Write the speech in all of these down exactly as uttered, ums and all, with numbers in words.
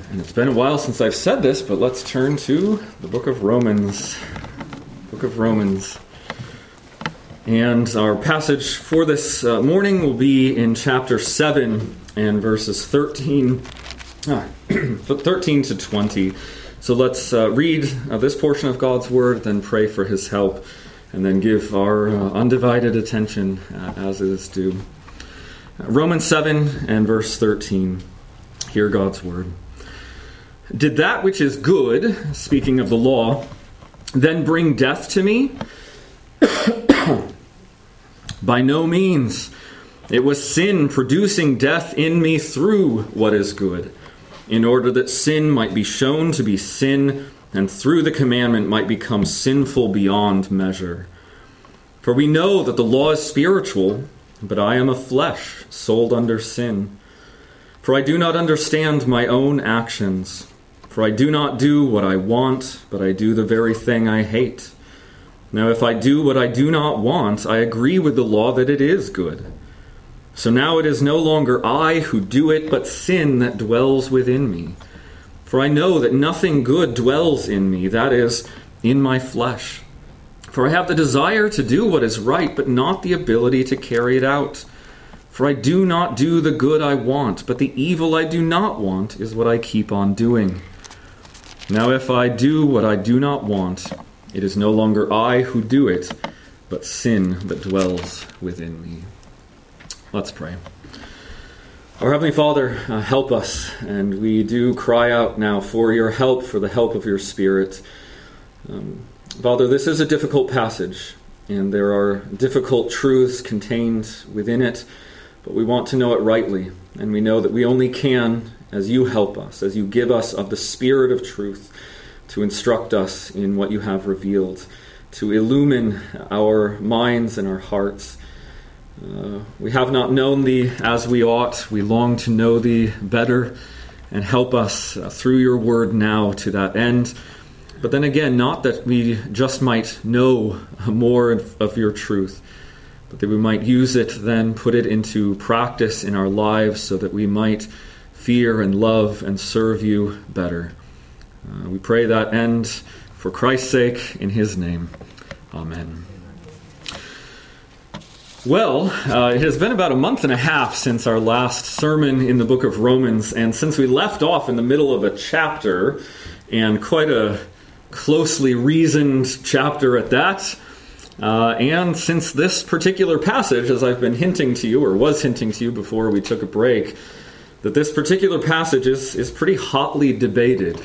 And it's been a while since I've said this, but let's turn to the book of Romans. Book of Romans. And our passage for this uh, morning will be in chapter seven and verses thirteen, ah, thirteen to twenty. So let's uh, read uh, this portion of God's Word, then pray for His help, and then give our uh, undivided attention uh, as it is due. Uh, Romans seven and verse thirteen. Hear God's Word. Did that which is good, speaking of the law, then bring death to me? By no means. It was sin producing death in me through what is good, in order that sin might be shown to be sin, and through the commandment might become sinful beyond measure. For we know that the law is spiritual, but I am of flesh, sold under sin. For I do not understand my own actions. For I do not do what I want, but I do the very thing I hate. Now if I do what I do not want, I agree with the law that it is good. So now it is no longer I who do it, but sin that dwells within me. For I know that nothing good dwells in me, that is, in my flesh. For I have the desire to do what is right, but not the ability to carry it out. For I do not do the good I want, but the evil I do not want is what I keep on doing. Now if I do what I do not want, it is no longer I who do it, but sin that dwells within me. Let's pray. Our Heavenly Father, uh, help us, and we do cry out now for your help, for the help of your Spirit. Um, Father, this is a difficult passage, and there are difficult truths contained within it, but we want to know it rightly, and we know that we only can as you help us, as you give us of the Spirit of truth to instruct us in what you have revealed, to illumine our minds and our hearts. Uh, we have not known thee as we ought. We long to know thee better, and help us uh, through your word now to that end. But then again, not that we just might know more of your truth, but that we might use it, then put it into practice in our lives so that we might fear and love and serve you better. Uh, we pray that end for Christ's sake, in his name. Amen. Well, uh, it has been about a month and a half since our last sermon in the book of Romans, and since we left off in the middle of a chapter, and quite a closely reasoned chapter at that, uh, and since this particular passage, as I've been hinting to you, or was hinting to you before we took a break, that this particular passage is, is pretty hotly debated.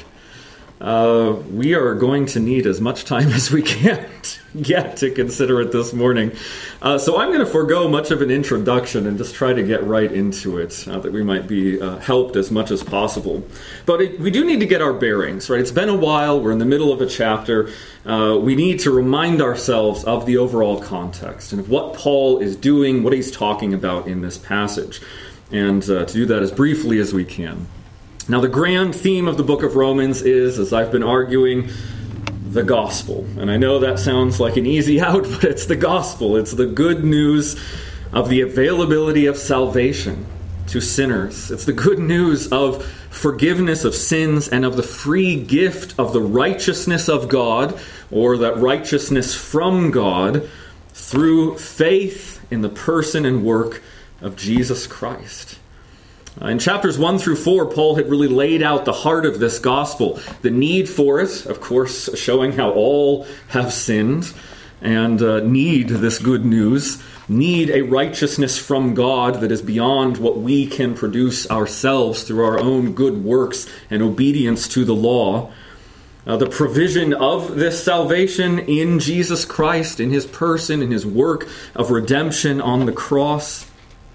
Uh, we are going to need as much time as we can get to consider it this morning. Uh, so I'm going to forego much of an introduction and just try to get right into it, uh, that we might be uh, helped as much as possible. But it, we do need to get our bearings, right? It's been a while. We're in the middle of a chapter. Uh, we need to remind ourselves of the overall context and of what Paul is doing, what he's talking about in this passage, and uh, to do that as briefly as we can. Now, the grand theme of the book of Romans is, as I've been arguing, the gospel. And I know that sounds like an easy out, but it's the gospel. It's the good news of the availability of salvation to sinners. It's the good news of forgiveness of sins and of the free gift of the righteousness of God, or that righteousness from God, through faith in the person and work of Jesus Christ. Uh, in chapters one through four, Paul had really laid out the heart of this gospel, the need for it, of course, showing how all have sinned and uh, need this good news, need a righteousness from God that is beyond what we can produce ourselves through our own good works and obedience to the law. Uh, the provision of this salvation in Jesus Christ, in his person, in his work of redemption on the cross.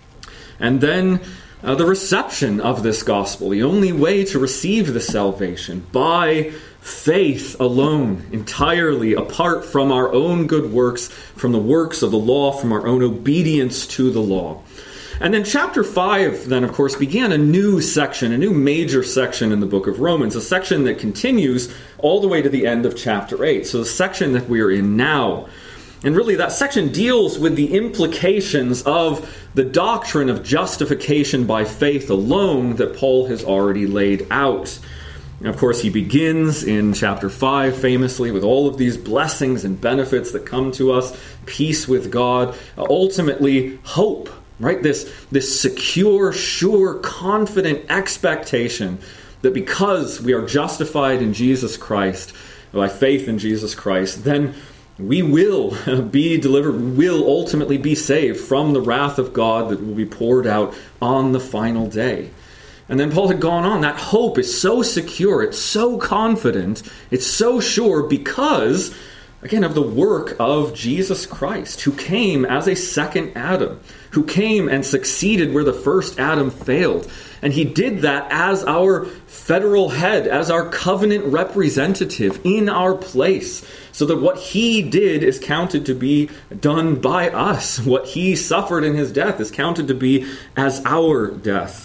And then Uh, the reception of this gospel, the only way to receive the salvation, by faith alone, entirely apart from our own good works, from the works of the law, from our own obedience to the law. And then chapter five, then, of course, began a new section, a new major section in the book of Romans, a section that continues all the way to the end of chapter eight. So the section that we are in now. And really, that section deals with the implications of the doctrine of justification by faith alone that Paul has already laid out. And of course, he begins in chapter five famously with all of these blessings and benefits that come to us, peace with God, ultimately hope, right? This, this secure, sure, confident expectation that because we are justified in Jesus Christ, by faith in Jesus Christ, then we will be delivered, will ultimately be saved from the wrath of God that will be poured out on the final day. And then Paul had gone on. That hope is so secure, it's so confident, it's so sure because, again, of the work of Jesus Christ, who came as a second Adam, who came and succeeded where the first Adam failed. And he did that as our federal head, as our covenant representative in our place, so that what he did is counted to be done by us. What he suffered in his death is counted to be as our death.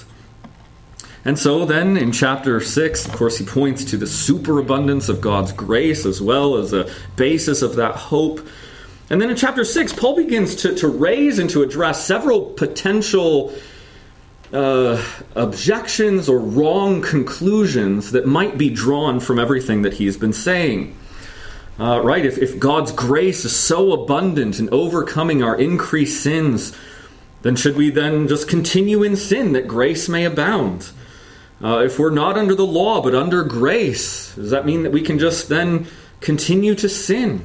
And so then in chapter six, of course, he points to the superabundance of God's grace as well as a basis of that hope. And then in chapter six, Paul begins to, to raise and to address several potential uh, objections or wrong conclusions that might be drawn from everything that he's been saying. Uh, right? If, if God's grace is so abundant in overcoming our increased sins, then should we then just continue in sin that grace may abound? Uh, if we're not under the law but under grace, does that mean that we can just then continue to sin?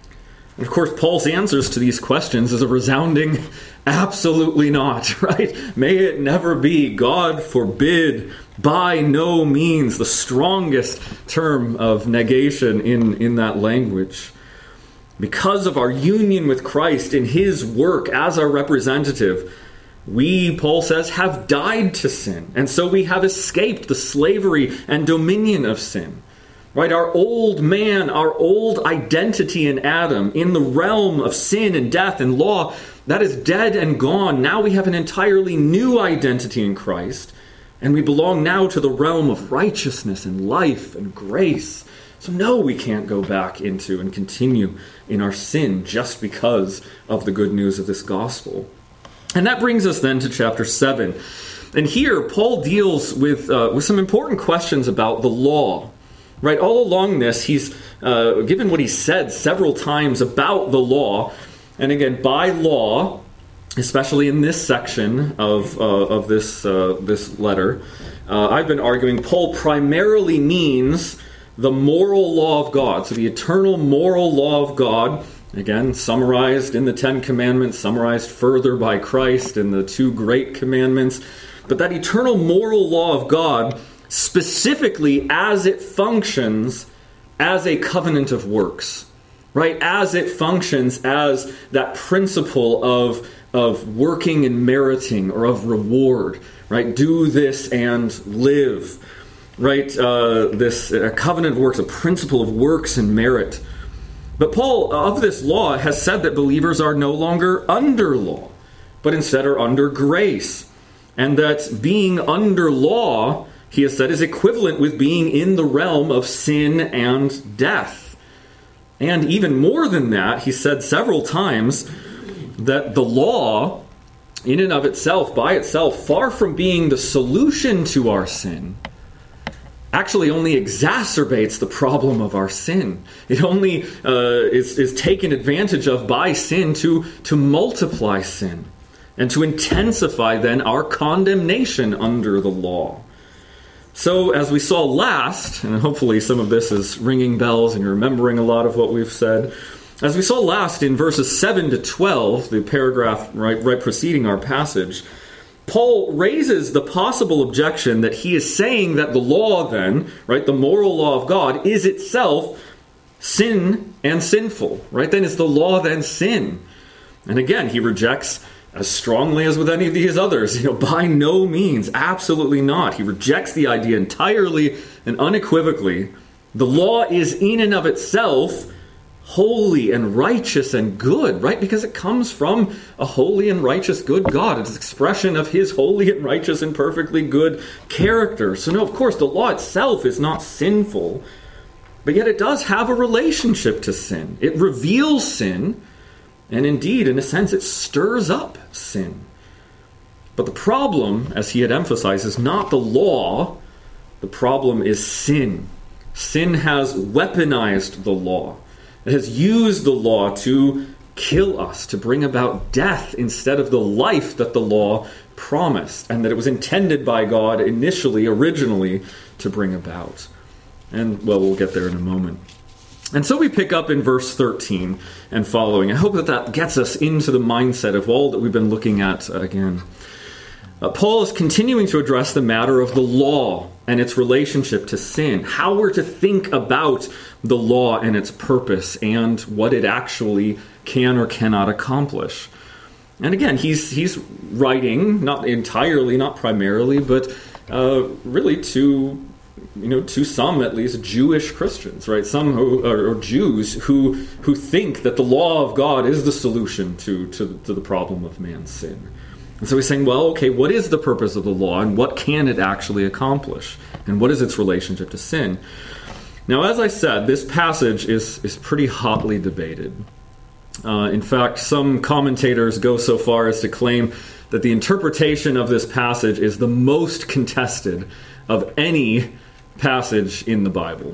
And of course, Paul's answers to these questions is a resounding absolutely not, right? May it never be. God forbid. By no means, the strongest term of negation in, in that language. Because of our union with Christ in his work as our representative, we, Paul says, have died to sin. And so we have escaped the slavery and dominion of sin. Right? Our old man, our old identity in Adam, in the realm of sin and death and law, that is dead and gone. Now we have an entirely new identity in Christ. And we belong now to the realm of righteousness and life and grace. So no, we can't go back into and continue in our sin just because of the good news of this gospel. And that brings us then to chapter seven. And here, Paul deals with uh, with some important questions about the law. Right, all along this, he's uh, given what he said several times about the law. And again, by law, especially in this section of uh, of this uh, this letter, uh, I've been arguing Paul primarily means the moral law of God. So the eternal moral law of God, again, summarized in the Ten Commandments, summarized further by Christ in the two great commandments. But that eternal moral law of God, specifically as it functions as a covenant of works, right? As it functions as that principle of, of working and meriting or of reward, right? Do this and live, right? Uh, this a covenant of works, a principle of works and merit. But Paul, of this law, has said that believers are no longer under law, but instead are under grace. And that being under law, he has said, is equivalent with being in the realm of sin and death. And even more than that, he said several times that the law, in and of itself, by itself, far from being the solution to our sin, actually only exacerbates the problem of our sin. It only uh, is, is taken advantage of by sin to, to multiply sin and to intensify then our condemnation under the law. So, as we saw last, and hopefully some of this is ringing bells and you're remembering a lot of what we've said, as we saw last in verses seven to twelve, the paragraph right, right preceding our passage, Paul raises the possible objection that he is saying that the law then, right, the moral law of God, is itself sin and sinful, right? Then is the law then sin? And again, he rejects as strongly as with any of these others, you know, by no means, absolutely not. He rejects the idea entirely and unequivocally. The law is in and of itself holy and righteous and good, right? Because it comes from a holy and righteous good God. It's an expression of his holy and righteous and perfectly good character. So no, of course, the law itself is not sinful, but yet it does have a relationship to sin. It reveals sin. And indeed, in a sense, it stirs up sin. But the problem, as he had emphasized, is not the law, The problem is sin. Sin has weaponized the law. It has used the law to kill us, to bring about death instead of the life that the law promised and that it was intended by God initially, originally, to bring about. And, well, we'll get there in a moment. And so we pick up in verse thirteen and following. I hope that that gets us into the mindset of all that we've been looking at again. Uh, Paul is continuing to address the matter of the law and its relationship to sin, how we're to think about the law and its purpose and what it actually can or cannot accomplish. And again, he's he's writing, not entirely, not primarily, but uh, really to, you know, to some at least Jewish Christians, right? Some who are, or Jews who who think that the law of God is the solution to, to, to the problem of man's sin. And so he's saying, well, okay, what is the purpose of the law and what can it actually accomplish? And what is its relationship to sin? Now, as I said, this passage is, is pretty hotly debated. Uh, in fact, some commentators go so far as to claim that the interpretation of this passage is the most contested of any passage in the Bible.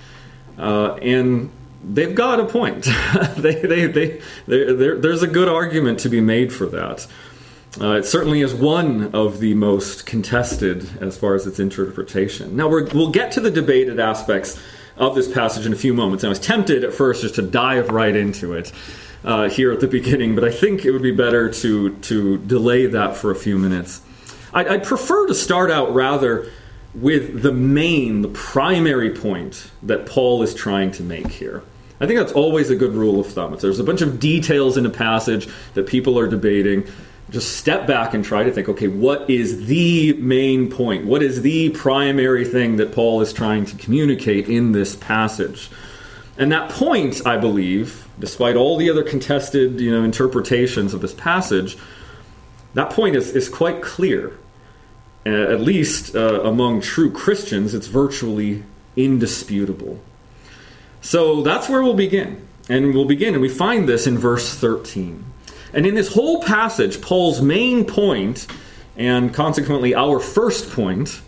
Uh, and they've got a point. they, they, they, they, there's a good argument to be made for that. Uh, it certainly is one of the most contested as far as its interpretation. Now, we're, we'll get to the debated aspects of this passage in a few moments. And I was tempted at first just to dive right into it uh, here at the beginning, but I think it would be better to, to delay that for a few minutes. I'd, I'd prefer to start out rather with the main, the primary point that Paul is trying to make here. I think that's always a good rule of thumb. If there's a bunch of details in a passage that people are debating, just step back and try to think, okay, what is the main point? What is the primary thing that Paul is trying to communicate in this passage? And that point, I believe, despite all the other contested, you know, interpretations of this passage, that point is, is quite clear. Uh, at least uh, among true Christians, it's virtually indisputable. So that's where we'll begin. And we'll begin, and we find this in verse thirteen. And in this whole passage, Paul's main point, and consequently our first point,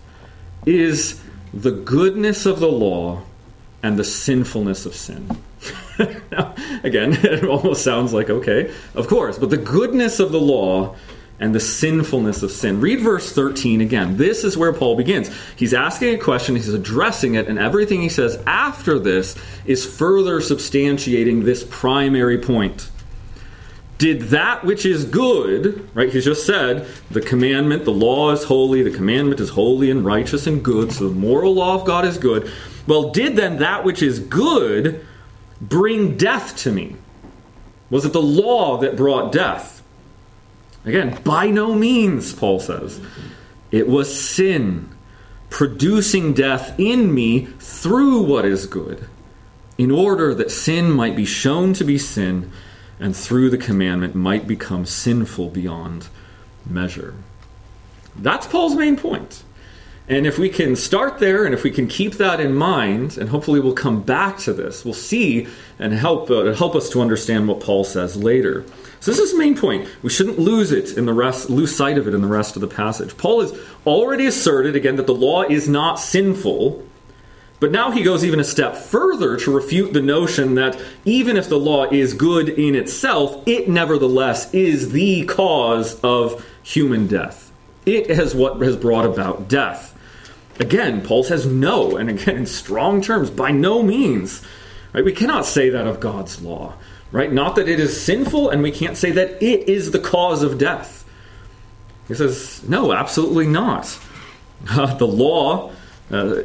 is the goodness of the law and the sinfulness of sin. Now, again, it almost sounds like, okay, of course, but the goodness of the law and the sinfulness of sin. Read verse thirteen again. This is where Paul begins. He's asking a question, he's addressing it, and everything he says after this is further substantiating this primary point. Did that which is good, right? He's just said the commandment, the law is holy, the commandment is holy and righteous and good, so the moral law of God is good. Well, did then that which is good bring death to me? Was it the law that brought death? Again, by no means, Paul says. It was sin, producing death in me through what is good, in order that sin might be shown to be sin, and through the commandment might become sinful beyond measure. That's Paul's main point. And if we can start there, and if we can keep that in mind, and hopefully we'll come back to this, we'll see and help uh, help us to understand what Paul says later. So this is the main point. We shouldn't lose it in the rest, lose sight of it in the rest of the passage. Paul has already asserted again that the law is not sinful. But now he goes even a step further to refute the notion that even if the law is good in itself, it nevertheless is the cause of human death. It is what has brought about death. Again, Paul says no, and again in strong terms, by no means. Right? We cannot say that of God's law. Right? Not that it is sinful, and we can't say that it is the cause of death. He says, no, absolutely not. Uh, the law... Uh,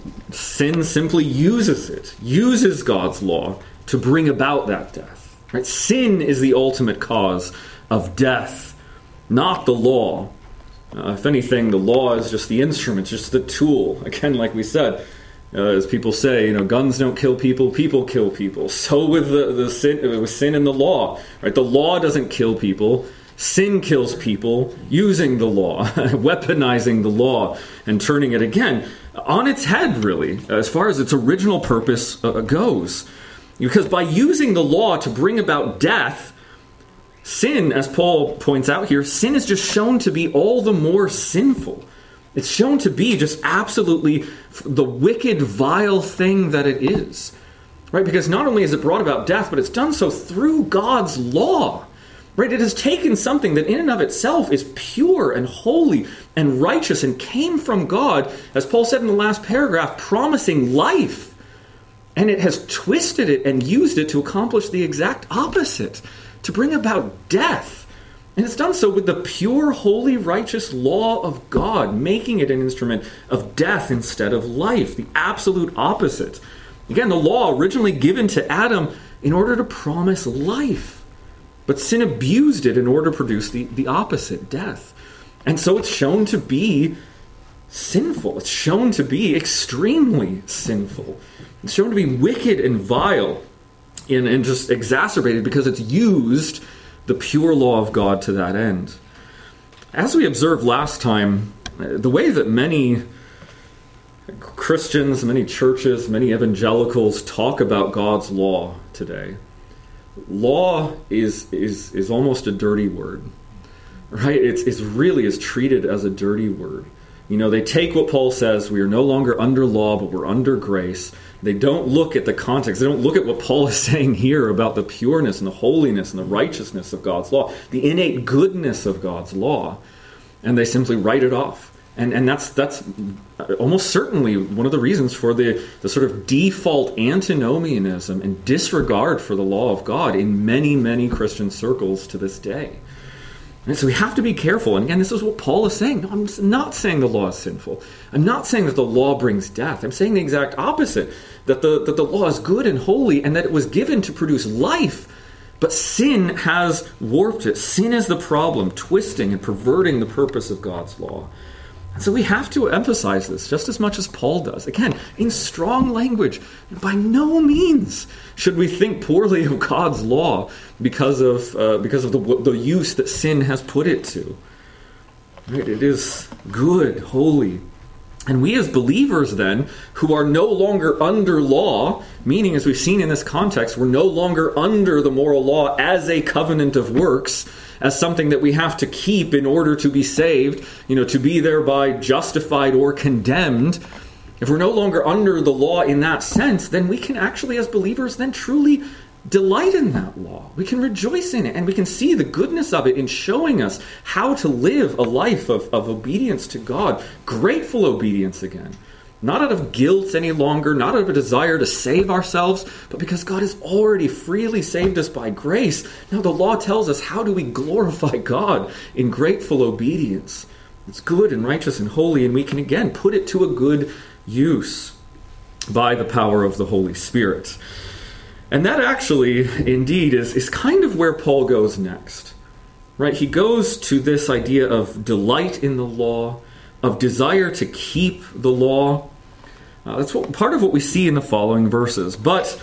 sin simply uses it, uses God's law to bring about that death. Right? Sin is the ultimate cause of death, not the law. Uh, if anything, the law is just the instrument, just the tool. Again, like we said, uh, as people say, you know, guns don't kill people, people kill people. So with the, the sin, with sin in the law, right? The law doesn't kill people. Sin kills people using the law, weaponizing the law, and turning it again on its head, really, as far as its original purpose uh, goes. Because by using the law to bring about death, sin, as Paul points out here, sin is just shown to be all the more sinful. It's shown to be just absolutely the wicked, vile thing that it is. Right? Because not only has it brought about death, but it's done so through God's law. Right? It has taken something that in and of itself is pure and holy and righteous and came from God, as Paul said in the last paragraph, promising life. And it has twisted it and used it to accomplish the exact opposite, to bring about death. And it's done so with the pure, holy, righteous law of God, making it an instrument of death instead of life, the absolute opposite. Again, the law originally given to Adam in order to promise life. But sin abused it in order to produce the, the opposite, death. And so it's shown to be sinful. It's shown to be extremely sinful. It's shown to be wicked and vile and, and just exacerbated because it's used the pure law of God to that end. As we observed last time, the way that many Christians, many churches, many evangelicals talk about God's law today, law is is is almost a dirty word, right? It's it's really is treated as a dirty word. You know, they take what Paul says, we are no longer under law, but we're under grace. They don't look at the context. They don't look at what Paul is saying here about the pureness and the holiness and the righteousness of God's law, the innate goodness of God's law, and they simply write it off. And and that's that's almost certainly one of the reasons for the, the sort of default antinomianism and disregard for the law of God in many, many Christian circles to this day. And so we have to be careful. And again, this is what Paul is saying. No, I'm not saying the law is sinful. I'm not saying that the law brings death. I'm saying the exact opposite, that the, that the law is good and holy and that it was given to produce life. But sin has warped it. Sin is the problem, twisting and perverting the purpose of God's law. And so we have to emphasize this just as much as Paul does. Again, in strong language, by no means should we think poorly of God's law because of uh, because of the, the use that sin has put it to. Right? It is good, holy. And we as believers then, who are no longer under law, meaning as we've seen in this context, we're no longer under the moral law as a covenant of works, as something that we have to keep in order to be saved, you know, to be thereby justified or condemned. If we're no longer under the law in that sense, then we can actually, as believers, then truly delight in that law. We can rejoice in it, and we can see the goodness of it in showing us how to live a life of, of obedience to God, grateful obedience again. Not out of guilt any longer, not out of a desire to save ourselves, but because God has already freely saved us by grace. Now the law tells us, how do we glorify God in grateful obedience? It's good and righteous and holy, and we can again put it to a good use by the power of the Holy Spirit. And that actually, indeed, is, is kind of where Paul goes next. Right? He goes to this idea of delight in the law, of desire to keep the law. Uh, that's what, part of what we see in the following verses. But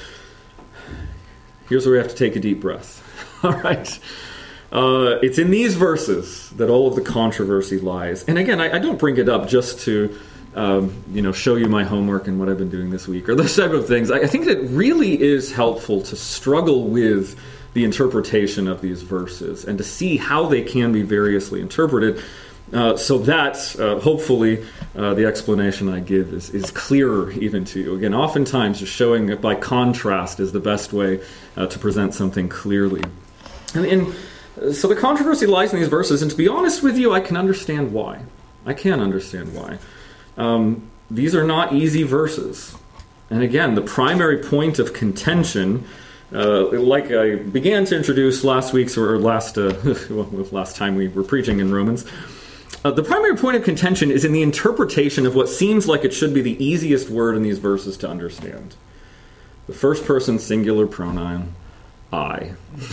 here's where we have to take a deep breath. All right. Uh, it's in these verses that all of the controversy lies. And again, I, I don't bring it up just to um, you know, show you my homework and what I've been doing this week or those type of things. I, I think that it really is helpful to struggle with the interpretation of these verses and to see how they can be variously interpreted. Uh, so that, uh, hopefully, uh, the explanation I give is, is clearer even to you. Again, oftentimes just showing it by contrast is the best way uh, to present something clearly. And, and so the controversy lies in these verses, and to be honest with you, I can understand why. I can understand why. Um, these are not easy verses. And again, the primary point of contention, uh, like I began to introduce last week's or last uh, well, last time we were preaching in Romans, Uh, the primary point of contention is in the interpretation of what seems like it should be the easiest word in these verses to understand. The first person singular pronoun, I.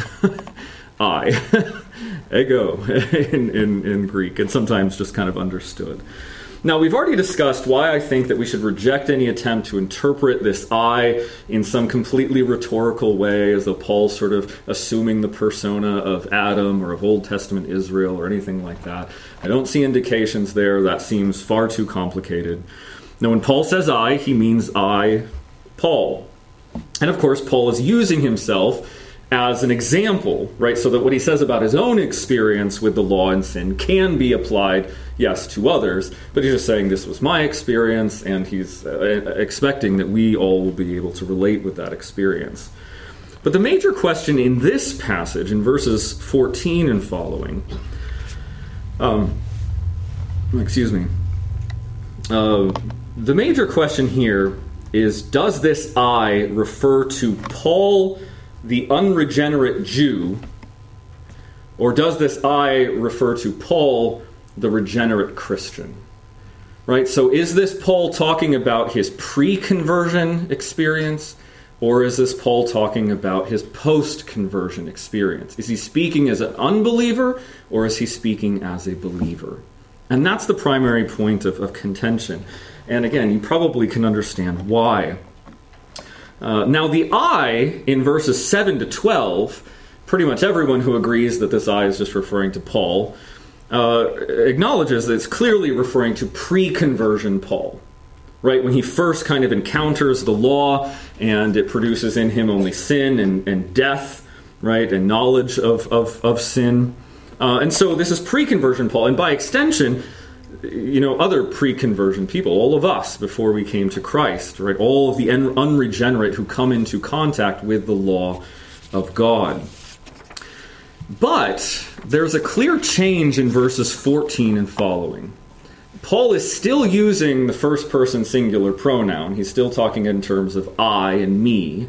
I. Ego in, in, in Greek, and sometimes just kind of understood. Now, we've already discussed why I think that we should reject any attempt to interpret this I in some completely rhetorical way, as though Paul's sort of assuming the persona of Adam or of Old Testament Israel or anything like that. I don't see indications there. That seems far too complicated. Now, when Paul says I, he means I, Paul. And of course, Paul is using himself as an example, right? So that what he says about his own experience with the law and sin can be applied, yes, to others, but he's just saying this was my experience, and he's uh, expecting that we all will be able to relate with that experience. But the major question in this passage, in verses fourteen and following, um, excuse me, uh, the major question here is, does this I refer to Paul, the unregenerate Jew, or does this I refer to Paul, the regenerate Christian? Right? So is this Paul talking about his pre-conversion experience, or is this Paul talking about his post-conversion experience? Is he speaking as an unbeliever, or is he speaking as a believer? And that's the primary point of, of contention. And again, you probably can understand why. Uh, now, the I in verses seven to twelve, pretty much everyone who agrees that this I is just referring to Paul, uh, acknowledges that it's clearly referring to pre-conversion Paul. Right? When he first kind of encounters the law, and it produces in him only sin and, and death, right, and knowledge of, of, of sin. Uh, and so this is pre-conversion Paul, and by extension, you know, other pre-conversion people, all of us before we came to Christ, right? All of the un- unregenerate who come into contact with the law of God. But there's a clear change in verses fourteen and following. Paul is still using the first person singular pronoun. He's still talking in terms of I and me.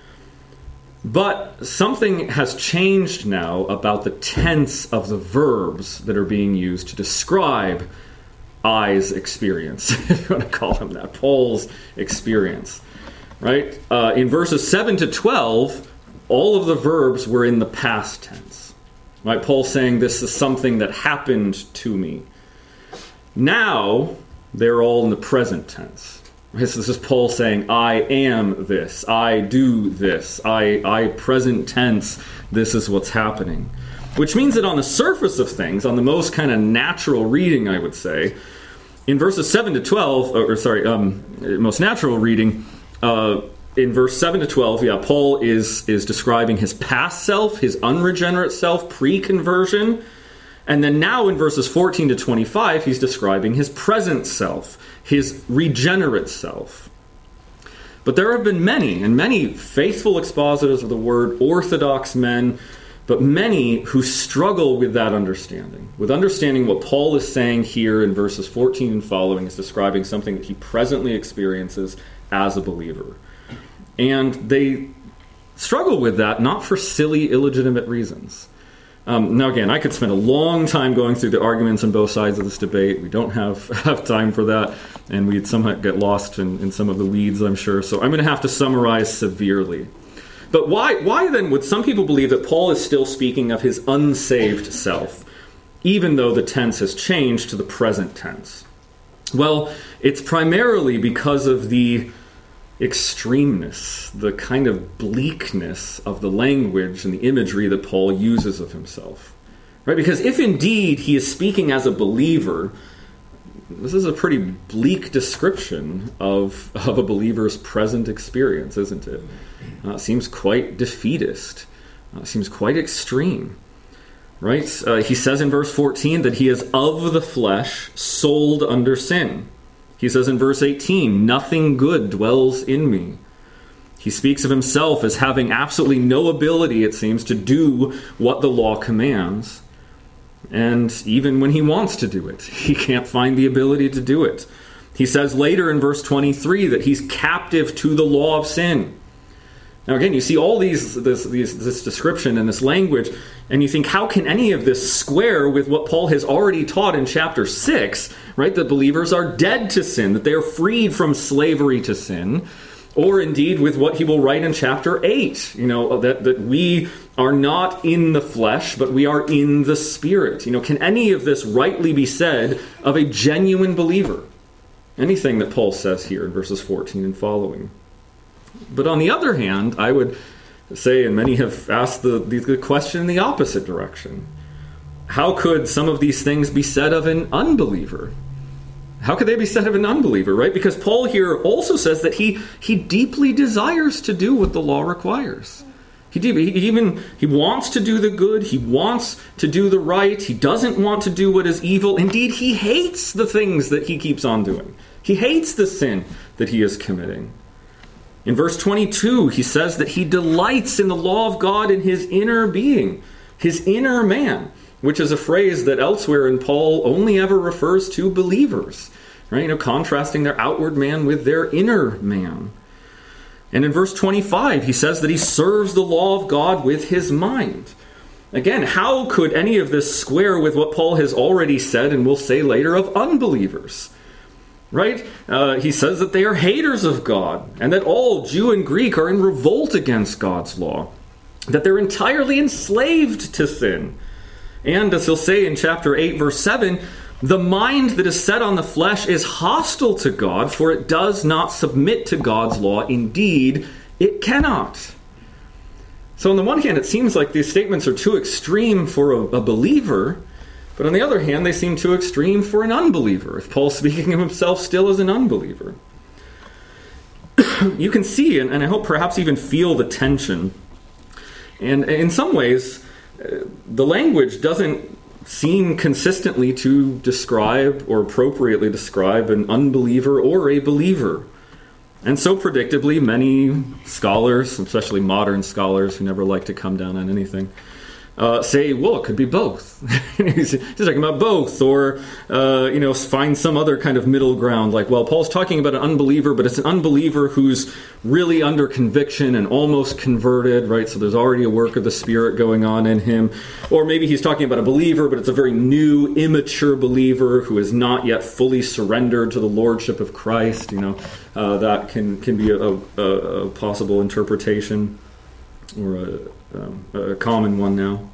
But something has changed now about the tense of the verbs that are being used to describe I's experience, if you want to call him that, Paul's experience. Right? Uh, in verses seven to twelve, all of the verbs were in the past tense. Right? Paul's saying this is something that happened to me. Now, they're all in the present tense. This is Paul saying, I am this, I do this, I, I present tense, this is what's happening. Which means that on the surface of things, on the most kind of natural reading, I would say, in verses seven to twelve, or, or sorry, um, most natural reading, uh, in verse seven to twelve, yeah, Paul is, is describing his past self, his unregenerate self, pre-conversion. And then now in verses fourteen to twenty-five, he's describing his present self, his regenerate self. But there have been many, and many faithful expositors of the word, orthodox men, but many who struggle with that understanding, with understanding what Paul is saying here in verses fourteen and following is describing something that he presently experiences as a believer. And they struggle with that not for silly, illegitimate reasons. Um, now, again, I could spend a long time going through the arguments on both sides of this debate. We don't have, have time for that, and we'd somehow get lost in, in some of the weeds, I'm sure. So I'm going to have to summarize severely. But why, why then would some people believe that Paul is still speaking of his unsaved self, even though the tense has changed to the present tense? Well, it's primarily because of the extremeness, the kind of bleakness of the language and the imagery that Paul uses of himself. Right? Because if indeed he is speaking as a believer, this is a pretty bleak description of, of a believer's present experience, isn't it? Uh, it seems quite defeatist. Uh, it seems quite extreme. Right? Uh, he says in verse fourteen that he is of the flesh, sold under sin. He says in verse eighteen, nothing good dwells in me. He speaks of himself as having absolutely no ability, it seems, to do what the law commands. And even when he wants to do it, he can't find the ability to do it. He says later in verse twenty-three that he's captive to the law of sin. Now again, you see all these this, these, this description and this language, and you think, how can any of this square with what Paul has already taught in chapter six, right? That believers are dead to sin, that they are freed from slavery to sin, or indeed with what he will write in chapter eight, you know, that, that we are not in the flesh, but we are in the Spirit. You know, can any of this rightly be said of a genuine believer? Anything that Paul says here in verses fourteen and following. But on the other hand, I would say, and many have asked the, the question in the opposite direction, how could some of these things be said of an unbeliever? How could they be said of an unbeliever, right? Because Paul here also says that he, he deeply desires to do what the law requires. He, he even he wants to do the good. He wants to do the right. He doesn't want to do what is evil. Indeed, he hates the things that he keeps on doing. He hates the sin that he is committing. In verse twenty-two, he says that he delights in the law of God in his inner being, his inner man, which is a phrase that elsewhere in Paul only ever refers to believers, right? You know, contrasting their outward man with their inner man. And in verse twenty-five, he says that he serves the law of God with his mind. Again, how could any of this square with what Paul has already said and will say later of unbelievers? Right? Uh, he says that they are haters of God, and that all Jew and Greek are in revolt against God's law, that they're entirely enslaved to sin. And as he'll say in chapter eight, verse seven, the mind that is set on the flesh is hostile to God, for it does not submit to God's law. Indeed, it cannot. So on the one hand, it seems like these statements are too extreme for a, a believer, but on the other hand, they seem too extreme for an unbeliever, if Paul's speaking of himself still as an unbeliever. You can see, and, and I hope perhaps even feel the tension. And in some ways, uh, the language doesn't seem consistently to describe or appropriately describe an unbeliever or a believer. And so predictably, many scholars, especially modern scholars who never like to come down on anything, uh, say, well, it could be both. he's, he's talking about both, or, uh, you know, find some other kind of middle ground, like, well, Paul's talking about an unbeliever, but it's an unbeliever who's really under conviction and almost converted, right? So there's already a work of the Spirit going on in him. Or maybe he's talking about a believer, but it's a very new, immature believer who is not yet fully surrendered to the lordship of Christ. You know, uh, that can, can be a, a, a possible interpretation, or a, um, a common one now.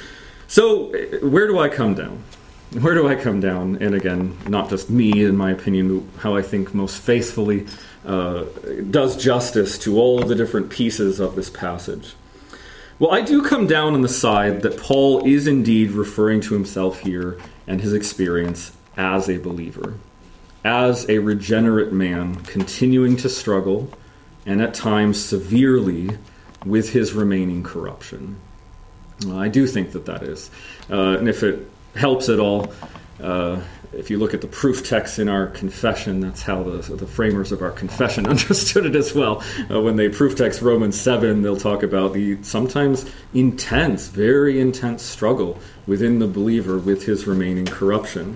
So where do I come down? Where do I come down? And again, not just me, in my opinion, how I think most faithfully uh, does justice to all the different pieces of this passage. Well, I do come down on the side that Paul is indeed referring to himself here and his experience as a believer, as a regenerate man continuing to struggle, and at times severely, with his remaining corruption. Well, I do think that that is. Uh, and if it helps at all, uh, if you look at the proof text in our confession, that's how the, the framers of our confession understood it as well. Uh, when they proof text Romans seven, they'll talk about the sometimes intense, very intense struggle within the believer with his remaining corruption.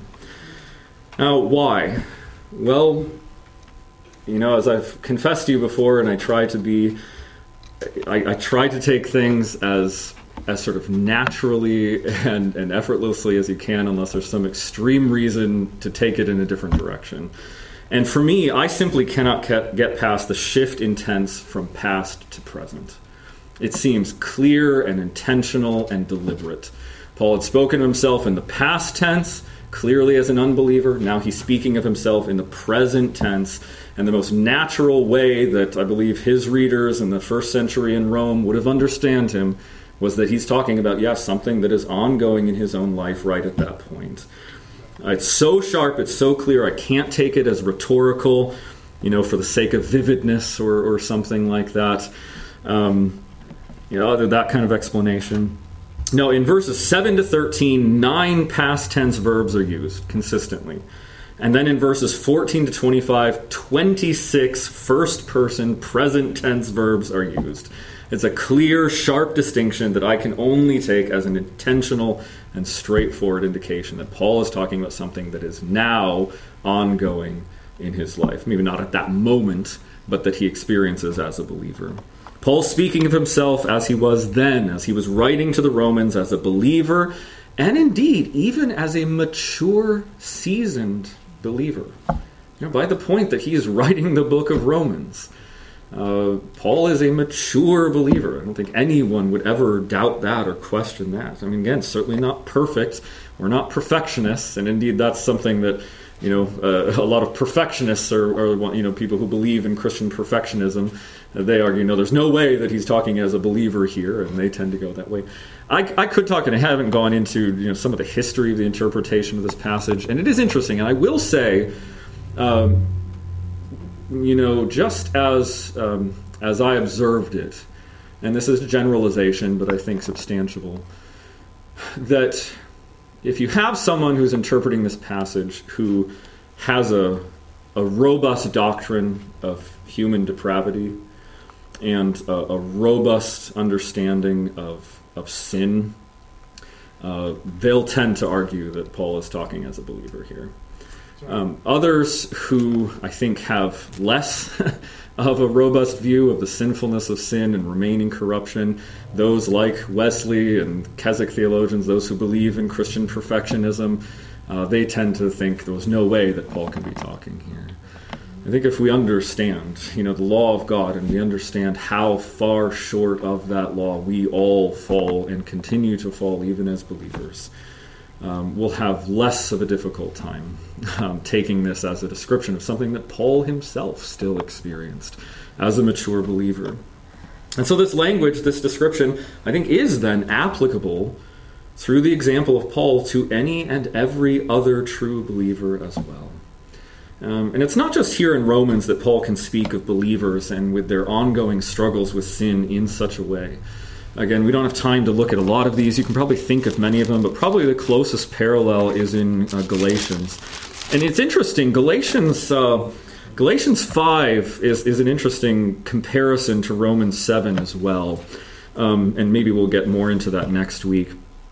Now, why? Well, you know, as I've confessed to you before, and I try to be, I, I try to take things as as sort of naturally and, and effortlessly as you can, unless there's some extreme reason to take it in a different direction. And for me, I simply cannot get past the shift in tense from past to present. It seems clear and intentional and deliberate. Paul had spoken of himself in the past tense, clearly as an unbeliever. Now he's speaking of himself in the present tense. And the most natural way that I believe his readers in the first century in Rome would have understood him was that he's talking about, yes, something that is ongoing in his own life right at that point. Uh, it's so sharp, it's so clear, I can't take it as rhetorical, you know, for the sake of vividness or, or something like that. Um, you know, that kind of explanation. No, in verses seven to thirteen, nine past tense verbs are used consistently. And then in verses fourteen to twenty-five, twenty-six first-person present tense verbs are used. It's a clear, sharp distinction that I can only take as an intentional and straightforward indication that Paul is talking about something that is now ongoing in his life. Maybe not at that moment, but that he experiences as a believer. Paul's speaking of himself as he was then, as he was writing to the Romans as a believer, and indeed, even as a mature, seasoned believer. You know, by the point that he is writing the book of Romans, uh, Paul is a mature believer. I don't think anyone would ever doubt that or question that. I mean, again, certainly not perfect. We're not perfectionists, and indeed that's something that, you know, uh, a lot of perfectionists are, are, you know, people who believe in Christian perfectionism. Uh, they argue, no, there's no way that he's talking as a believer here, and they tend to go that way. I, I could talk, and I haven't gone into, you know, some of the history of the interpretation of this passage, and it is interesting. And I will say, um, you know, just as um, as I observed it, and this is generalization, but I think substantial, that if you have someone who's interpreting this passage who has a, a robust doctrine of human depravity and a, a robust understanding of, of sin, uh, they'll tend to argue that Paul is talking as a believer here. Um, others who I think have less of a robust view of the sinfulness of sin and remaining corruption, those like Wesley and Keswick theologians, those who believe in Christian perfectionism, uh, they tend to think there was no way that Paul can be talking here. I think if we understand, you know, the law of God, and we understand how far short of that law we all fall and continue to fall even as believers, Um, we'll have less of a difficult time um, taking this as a description of something that Paul himself still experienced as a mature believer. And so this language, this description, I think is then applicable through the example of Paul to any and every other true believer as well. Um, and it's not just here in Romans that Paul can speak of believers and with their ongoing struggles with sin in such a way. Again, we don't have time to look at a lot of these. You can probably think of many of them, but probably the closest parallel is in uh, Galatians. And it's interesting, Galatians uh, Galatians five is, is an interesting comparison to Romans seven as well. Um, and maybe we'll get more into that next week.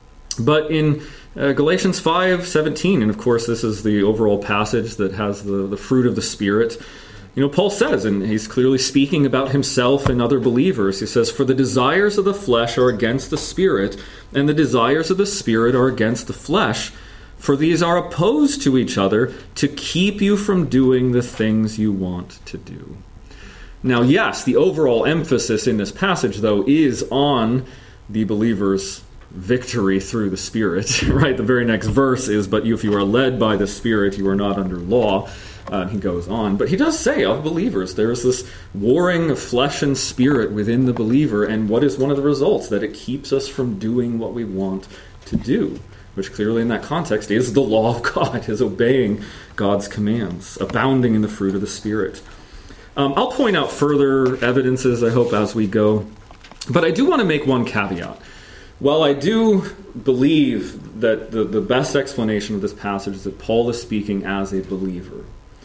But in uh, Galatians five seventeen, and of course this is the overall passage that has the, the fruit of the Spirit, you know, Paul says, and he's clearly speaking about himself and other believers, he says, "For the desires of the flesh are against the Spirit, and the desires of the Spirit are against the flesh. For these are opposed to each other to keep you from doing the things you want to do." Now, yes, the overall emphasis in this passage, though, is on the believer's victory through the Spirit, right? The very next verse is, "But you, if you are led by the Spirit, you are not under law." Uh, he goes on. But he does say of believers, there's this warring of flesh and spirit within the believer, and what is one of the results? That it keeps us from doing what we want to do, which clearly in that context is the law of God, is obeying God's commands, abounding in the fruit of the Spirit. Um, I'll point out further evidences, I hope, as we go. But I do want to make one caveat. While I do believe that the, the best explanation of this passage is that Paul is speaking as a believer,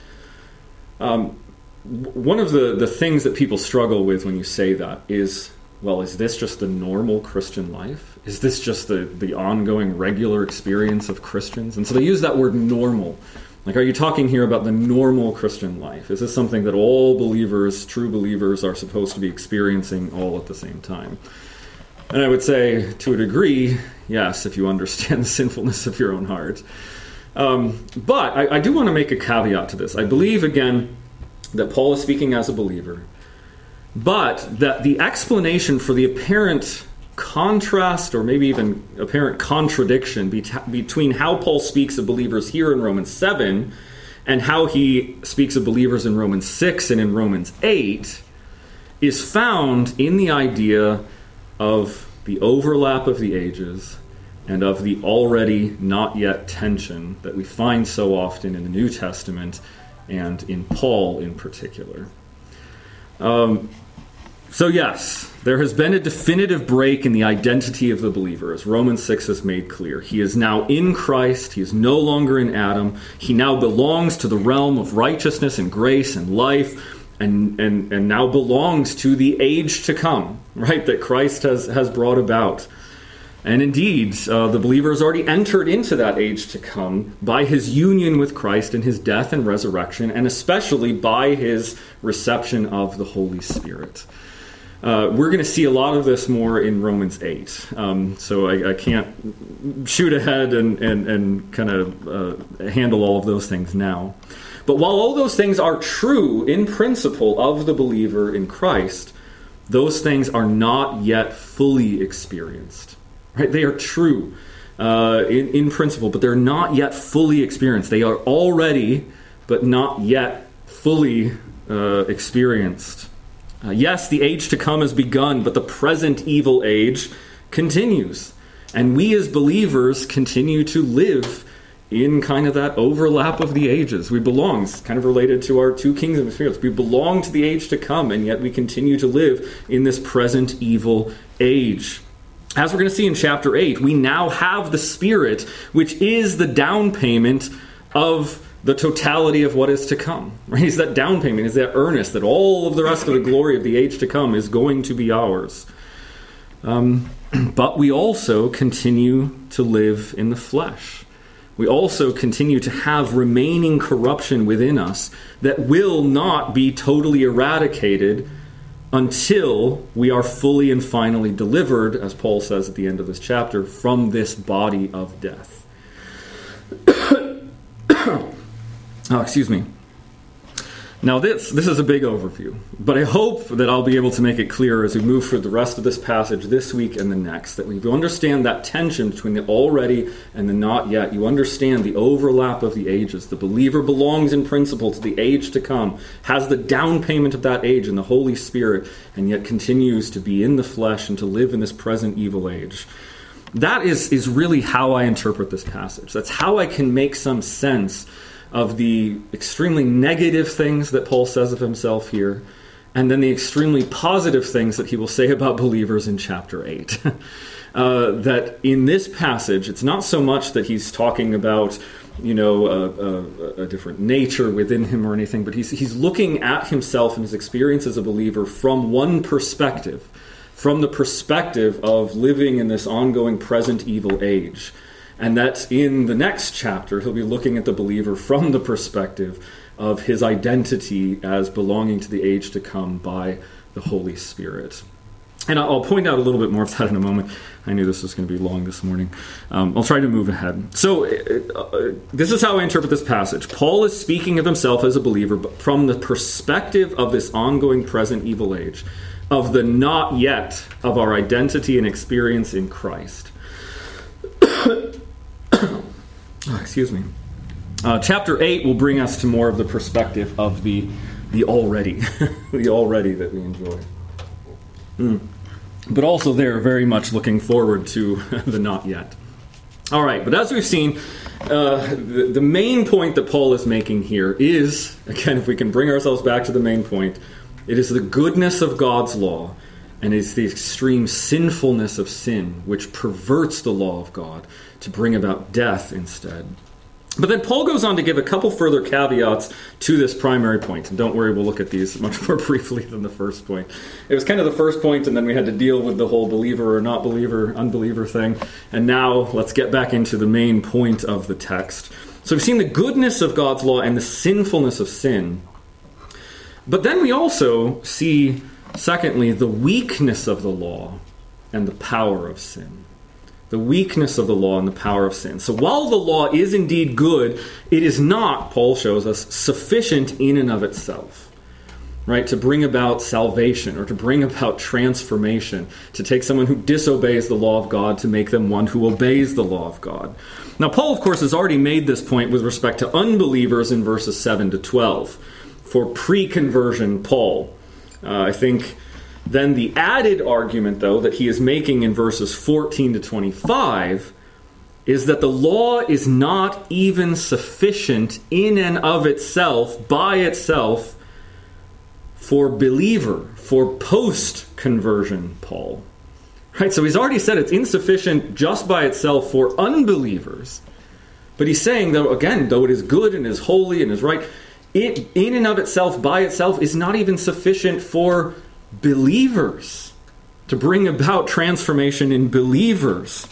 Um, one of the, the things that people struggle with when you say that is, well, is this just the normal Christian life? Is this just the, the ongoing regular experience of Christians? And so they use that word normal. Like, are you talking here about the normal Christian life? Is this something that all believers, true believers, are supposed to be experiencing all at the same time? And I would say, to a degree, yes, if you understand the sinfulness of your own heart. Um, but I, I do want to make a caveat to this. I believe, again, that Paul is speaking as a believer, but that the explanation for the apparent contrast, or maybe even apparent contradiction be- between how Paul speaks of believers here in Romans seven and how he speaks of believers in Romans six and in Romans eight is found in the idea of the overlap of the ages and of the already not yet tension that we find so often in the New Testament and in Paul in particular. Um, so yes, there has been a definitive break in the identity of the believer, as Romans six has made clear. He is now in Christ. He is no longer in Adam. He now belongs to the realm of righteousness and grace and life, and, and, and now belongs to the age to come, right, that Christ has, has brought about. And indeed, uh, the believer has already entered into that age to come by his union with Christ in his death and resurrection, and especially by his reception of the Holy Spirit. Uh, we're going to see a lot of this more in Romans eight, um, so I, I can't shoot ahead and, and, and kind of uh, handle all of those things now. But while all those things are true in principle of the believer in Christ, those things are not yet fully experienced. Right? They are true uh, in, in principle, but they're not yet fully experienced. They are already, but not yet fully uh, experienced. Uh, yes, the age to come has begun, but the present evil age continues. And we as believers continue to live in kind of that overlap of the ages. We belong, it's kind of related to our two kingdom spirits. We belong to the age to come, and yet we continue to live in this present evil age. As we're going to see in chapter eight, we now have the Spirit, which is the down payment of the totality of what is to come. Right? It's that down payment, is that earnest that all of the rest of the glory of the age to come is going to be ours. Um, but we also continue to live in the flesh. We also continue to have remaining corruption within us that will not be totally eradicated until we are fully and finally delivered, as Paul says at the end of this chapter, from this body of death. oh, excuse me. Now this this is a big overview, but I hope that I'll be able to make it clear as we move through the rest of this passage this week and the next, that we understand that tension between the already and the not yet. You understand the overlap of the ages. The believer belongs in principle to the age to come, has the down payment of that age in the Holy Spirit, and yet continues to be in the flesh and to live in this present evil age. That is, is really how I interpret this passage. That's how I can make some sense of the extremely negative things that Paul says of himself here, and then the extremely positive things that he will say about believers in chapter eight. uh, that in this passage, it's not so much that he's talking about, you know, a, a, a different nature within him or anything, but he's, he's looking at himself and his experience as a believer from one perspective, from the perspective of living in this ongoing present evil age. And that in the next chapter, he'll be looking at the believer from the perspective of his identity as belonging to the age to come by the Holy Spirit. And I'll point out a little bit more of that in a moment. I knew this was going to be long this morning. Um, I'll try to move ahead. So uh, this is how I interpret this passage. Paul is speaking of himself as a believer, but from the perspective of this ongoing present evil age, of the not yet of our identity and experience in Christ. Oh, excuse me. Uh, chapter eight will bring us to more of the perspective of the the already, the already that we enjoy. Mm. But also there, very much looking forward to the not yet. All right, but as we've seen, uh, the, the main point that Paul is making here is, again, if we can bring ourselves back to the main point, it is the goodness of God's law, and it's the extreme sinfulness of sin which perverts the law of God to bring about death instead. But then Paul goes on to give a couple further caveats to this primary point. And don't worry, we'll look at these much more briefly than the first point. It was kind of the first point, and then we had to deal with the whole believer or not believer, unbeliever thing. And now let's get back into the main point of the text. So we've seen the goodness of God's law and the sinfulness of sin. But then we also see, secondly, the weakness of the law and the power of sin. The weakness of the law and the power of sin. So while the law is indeed good, it is not, Paul shows us, sufficient in and of itself, right? To bring about salvation or to bring about transformation, to take someone who disobeys the law of God to make them one who obeys the law of God. Now, Paul, of course, has already made this point with respect to unbelievers in verses seven to twelve. For pre-conversion Paul, uh, I think... Then the added argument, though, that he is making in verses fourteen to twenty-five is that the law is not even sufficient in and of itself, by itself, for believer, for post-conversion Paul. Right? So he's already said it's insufficient just by itself for unbelievers. But he's saying, though, again, though it is good and is holy and is right, it in and of itself, by itself, is not even sufficient for believers, to bring about transformation in believers.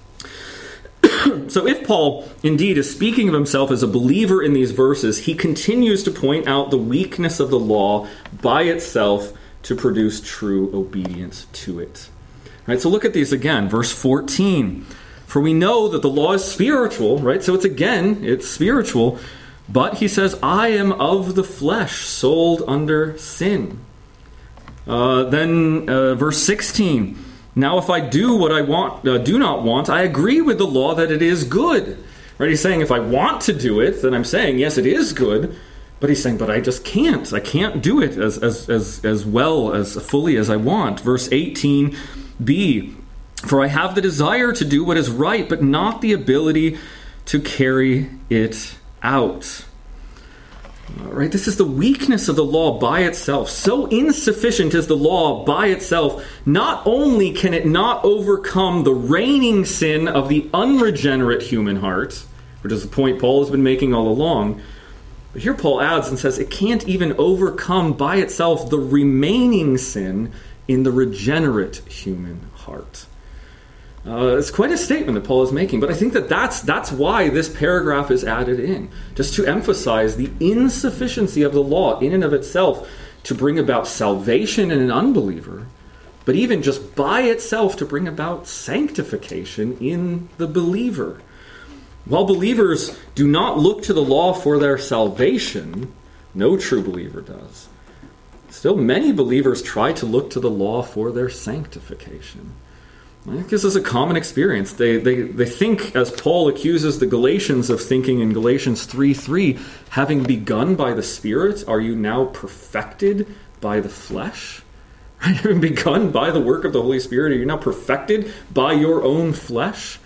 So if Paul indeed is speaking of himself as a believer in these verses, he continues to point out the weakness of the law by itself to produce true obedience to it. Right, so look at these again. Verse fourteen. For we know that the law is spiritual, right? So it's again, it's spiritual. But he says, I am of the flesh, sold under sin. Uh, then uh, verse sixteen, now if I do what I want, uh, do not want, I agree with the law that it is good. Right? He's saying if I want to do it, then I'm saying, yes, it is good. But he's saying, but I just can't. I can't do it as, as, as, as well, as fully as I want. Verse eighteen b, for I have the desire to do what is right, but not the ability to carry it out. All right, this is the weakness of the law by itself. So insufficient is the law by itself. Not only can it not overcome the reigning sin of the unregenerate human heart, which is the point Paul has been making all along, but here Paul adds and says it can't even overcome by itself the remaining sin in the regenerate human heart. Uh, it's quite a statement that Paul is making, but I think that that's, that's why this paragraph is added in, just to emphasize the insufficiency of the law in and of itself to bring about salvation in an unbeliever, but even just by itself to bring about sanctification in the believer. While believers do not look to the law for their salvation, no true believer does. Still, many believers try to look to the law for their sanctification. I think this is a common experience. They, they, they think, as Paul accuses the Galatians of thinking in Galatians three three, having begun by the Spirit, are you now perfected by the flesh? Right? Having begun by the work of the Holy Spirit, are you now perfected by your own flesh?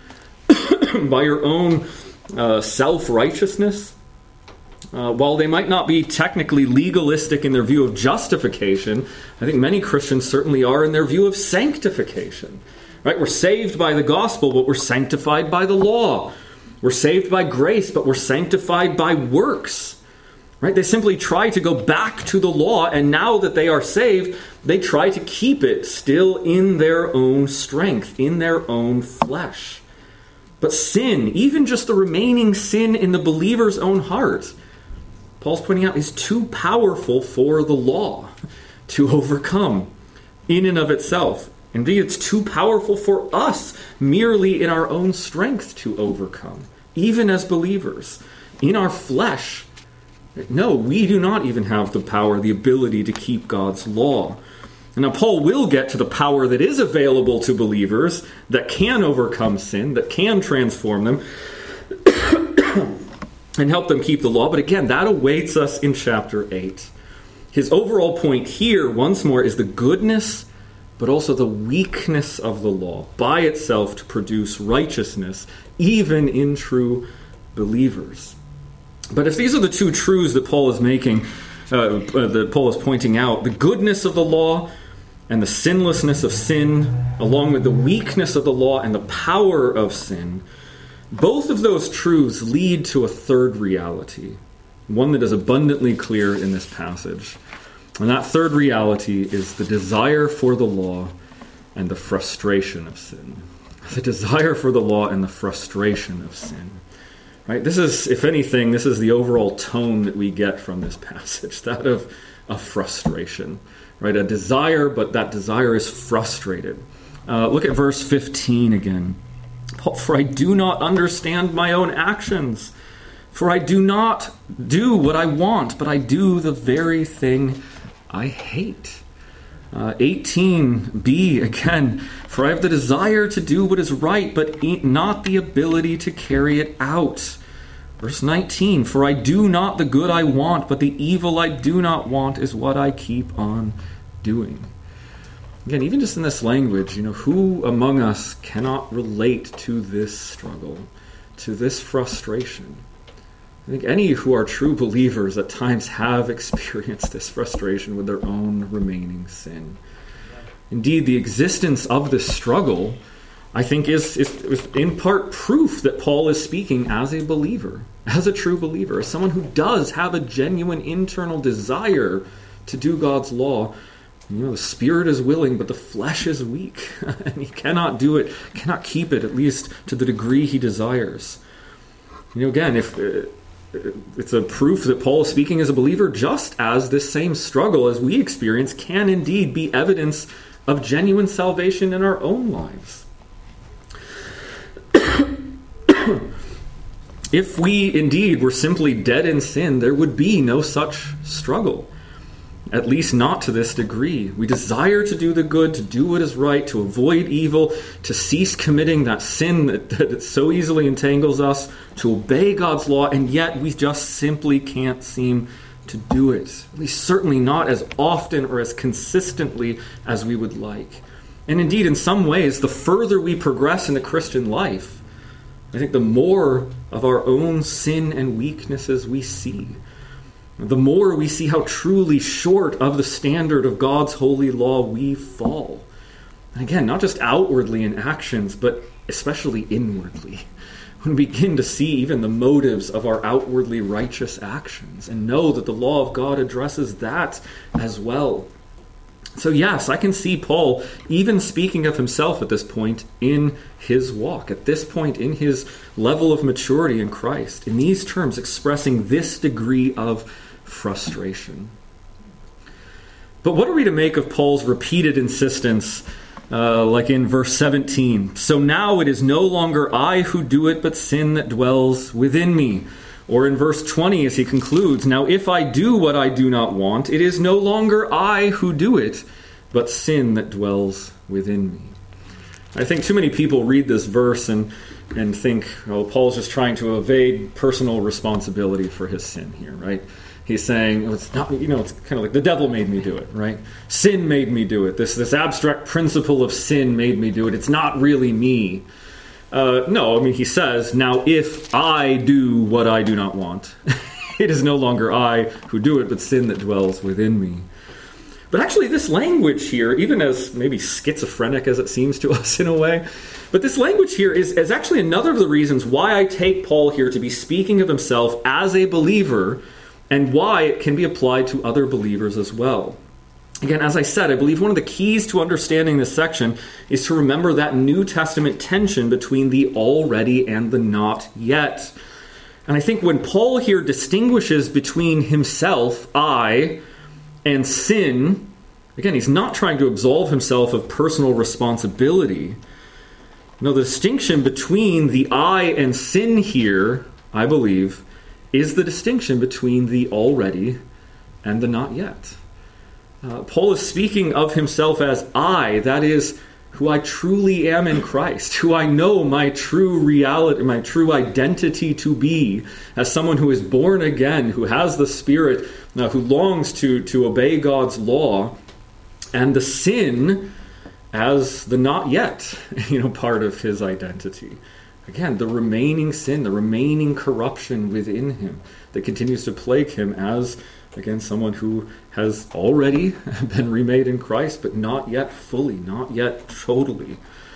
By your own uh, self-righteousness? Uh, while they might not be technically legalistic in their view of justification, I think many Christians certainly are in their view of sanctification. Right? We're saved by the gospel, but we're sanctified by the law. We're saved by grace, but we're sanctified by works. Right? They simply try to go back to the law, and now that they are saved, they try to keep it still in their own strength, in their own flesh. But sin, even just the remaining sin in the believer's own heart, Paul's pointing out, is too powerful for the law to overcome in and of itself. Indeed, it's too powerful for us merely in our own strength to overcome, even as believers. In our flesh, no, we do not even have the power, the ability to keep God's law. And now Paul will get to the power that is available to believers that can overcome sin, that can transform them, and help them keep the law. But again, that awaits us in chapter eight. His overall point here, once more, is the goodness, but also the weakness of the law by itself to produce righteousness, even in true believers. But if these are the two truths that Paul is making, uh, that Paul is pointing out, the goodness of the law and the sinlessness of sin, along with the weakness of the law and the power of sin, both of those truths lead to a third reality, one that is abundantly clear in this passage. And that third reality is the desire for the law and the frustration of sin. The desire for the law and the frustration of sin. Right? This is, if anything, this is the overall tone that we get from this passage, that of, of frustration. Right? A desire, but that desire is frustrated. Uh, look at verse fifteen again. For I do not understand my own actions. For I do not do what I want, but I do the very thing I hate. Uh, eighteen b again. For I have the desire to do what is right, but not the ability to carry it out. Verse nineteen. For I do not the good I want, but the evil I do not want is what I keep on doing. Again, even just in this language, you know, who among us cannot relate to this struggle, to this frustration? I think any who are true believers at times have experienced this frustration with their own remaining sin. Indeed, the existence of this struggle, I think, is, is, is in part proof that Paul is speaking as a believer, as a true believer, as someone who does have a genuine internal desire to do God's law. You know, the spirit is willing, but the flesh is weak. And he cannot do it, cannot keep it, at least to the degree he desires. You know, again, if uh, it's a proof that Paul is speaking as a believer, just as this same struggle as we experience can indeed be evidence of genuine salvation in our own lives. If we indeed were simply dead in sin, there would be no such struggle. At least not to this degree. We desire to do the good, to do what is right, to avoid evil, to cease committing that sin that, that so easily entangles us, to obey God's law, and yet we just simply can't seem to do it. At least certainly not as often or as consistently as we would like. And indeed, in some ways, the further we progress in the Christian life, I think the more of our own sin and weaknesses we see, the more we see how truly short of the standard of God's holy law we fall. And again, not just outwardly in actions, but especially inwardly. When we begin to see even the motives of our outwardly righteous actions and know that the law of God addresses that as well. So yes, I can see Paul even speaking of himself at this point in his walk, at this point in his level of maturity in Christ, in these terms expressing this degree of frustration. But what are we to make of Paul's repeated insistence, uh, like in verse seventeen? So now it is no longer I who do it, but sin that dwells within me. Or in verse twenty, as he concludes, now if I do what I do not want, it is no longer I who do it, but sin that dwells within me. I think too many people read this verse and, and think, oh, Paul's just trying to evade personal responsibility for his sin here, right? He's saying, oh, it's not, you know, it's kind of like the devil made me do it, right? Sin made me do it. This, this abstract principle of sin made me do it. It's not really me. Uh, no, I mean, he says, now if I do what I do not want, it is no longer I who do it, but sin that dwells within me. But actually this language here, even as maybe schizophrenic as it seems to us in a way, but this language here is, is actually another of the reasons why I take Paul here to be speaking of himself as a believer and why it can be applied to other believers as well. Again, as I said, I believe one of the keys to understanding this section is to remember that New Testament tension between the already and the not yet. And I think when Paul here distinguishes between himself, I, and sin, again, he's not trying to absolve himself of personal responsibility. No, the distinction between the I and sin here, I believe, is the distinction between the already and the not yet. Uh, Paul is speaking of himself as I, that is, who I truly am in Christ, who I know my true reality, my true identity to be, as someone who is born again, who has the Spirit, uh, who longs to, to obey God's law, and the sin as the not yet, you know, part of his identity. Again, the remaining sin, the remaining corruption within him that continues to plague him as, again, someone who has already been remade in Christ, but not yet fully, not yet totally.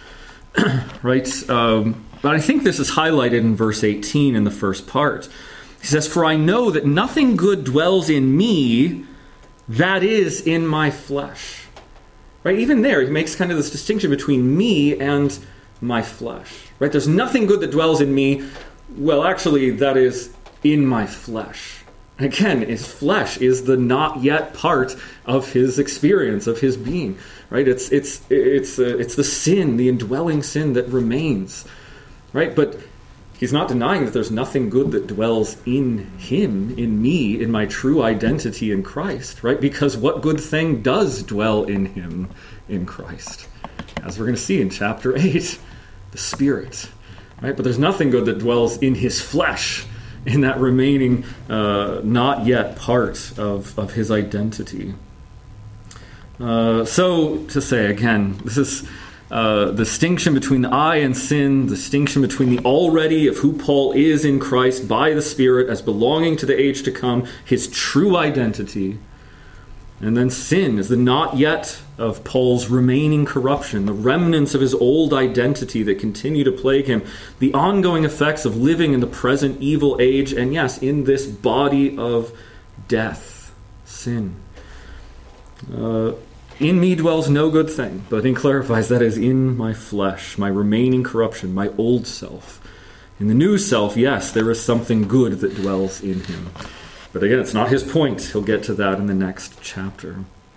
Right? Um, but I think this is highlighted in verse eighteen in the first part. He says, for I know that nothing good dwells in me, that is, in my flesh. Right? Even there, he makes kind of this distinction between me and my flesh. Right? There's nothing good that dwells in me. Well, actually, that is in my flesh. Again, his flesh is the not yet part of his experience, of his being. Right? It's it's it's uh, it's the sin, the indwelling sin that remains. Right? But he's not denying that there's nothing good that dwells in him, in me, in my true identity in Christ. Right? Because what good thing does dwell in him in Christ? As we're going to see in chapter eight. The Spirit, right? But there's nothing good that dwells in his flesh, in that remaining uh, not yet part of, of his identity. Uh, so, to say again, this is uh, the distinction between the I and sin, the distinction between the already of who Paul is in Christ by the Spirit as belonging to the age to come, his true identity, and then sin is the not yet of Paul's remaining corruption, the remnants of his old identity that continue to plague him, the ongoing effects of living in the present evil age, and yes, in this body of death, sin. Uh, in me dwells no good thing, but he clarifies that is in my flesh, my remaining corruption, my old self. In the new self, yes, there is something good that dwells in him. But again, it's not his point. He'll get to that in the next chapter.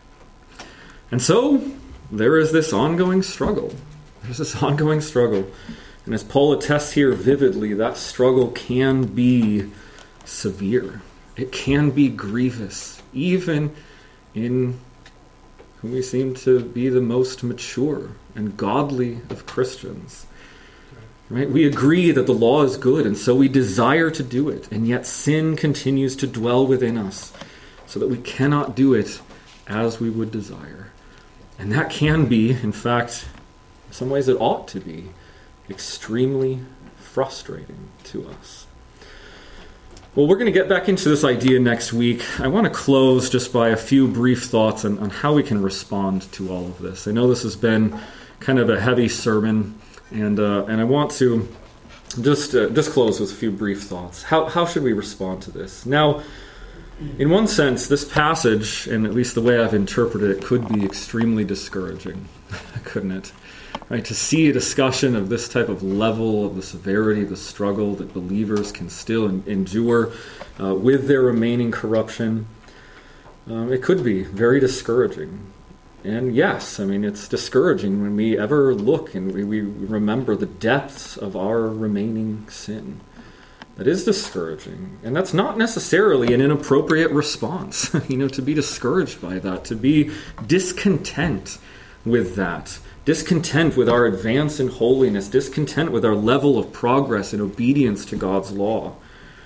And so, there is this ongoing struggle. There's this ongoing struggle. And as Paul attests here vividly, that struggle can be severe. It can be grievous, even in whom we seem to be the most mature and godly of Christians. Right? We agree that the law is good, and so we desire to do it, and yet sin continues to dwell within us, so that we cannot do it as we would desire. And that can be, in fact, in some ways it ought to be, extremely frustrating to us. Well, we're going to get back into this idea next week. I want to close just by a few brief thoughts on, on how we can respond to all of this. I know this has been kind of a heavy sermon, and uh, and I want to just uh, just close with a few brief thoughts. How how should we respond to this? Now, in one sense, this passage, and at least the way I've interpreted it, could be extremely discouraging, couldn't it? Right, to see a discussion of this type of level of the severity of the struggle that believers can still en- endure uh, with their remaining corruption, um, it could be very discouraging. And yes, I mean, it's discouraging when we ever look and we, we remember the depths of our remaining sin. That is discouraging. And that's not necessarily an inappropriate response, you know, to be discouraged by that, to be discontent with that. Discontent with our advance in holiness, discontent with our level of progress and obedience to God's law.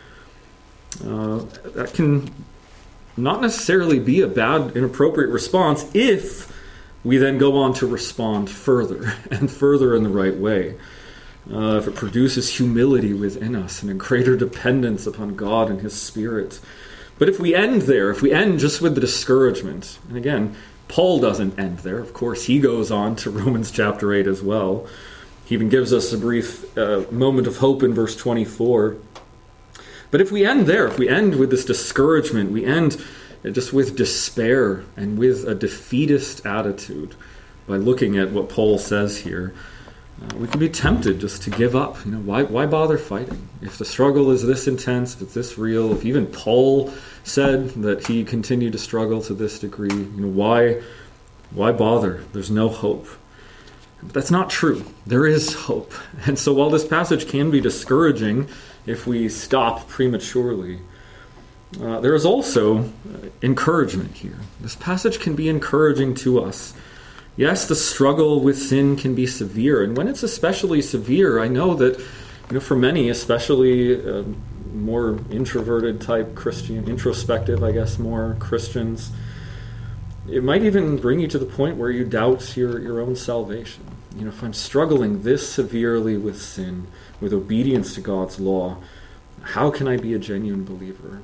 Uh, that can not necessarily be a bad, inappropriate response if we then go on to respond further and further in the right way. Uh, if it produces humility within us and a greater dependence upon God and His Spirit. But if we end there, if we end just with the discouragement, and again, Paul doesn't end there. Of course, he goes on to Romans chapter eight as well. He even gives us a brief uh, moment of hope in verse twenty-four. But if we end there, if we end with this discouragement, we end just with despair and with a defeatist attitude by looking at what Paul says here, uh, we can be tempted just to give up. You know, why, why bother fighting? If the struggle is this intense, if it's this real, if even Paul said that he continued to struggle to this degree, you know, why, why bother? There's no hope. But that's not true. There is hope. And so while this passage can be discouraging if we stop prematurely, uh, there is also uh, encouragement here. This passage can be encouraging to us. Yes, the struggle with sin can be severe, and when it's especially severe, I know that, you know, for many, especially uh, more introverted type Christian, introspective, I guess, more Christians, it might even bring you to the point where you doubt your, your own salvation. You know, if I'm struggling this severely with sin, with obedience to God's law, how can I be a genuine believer?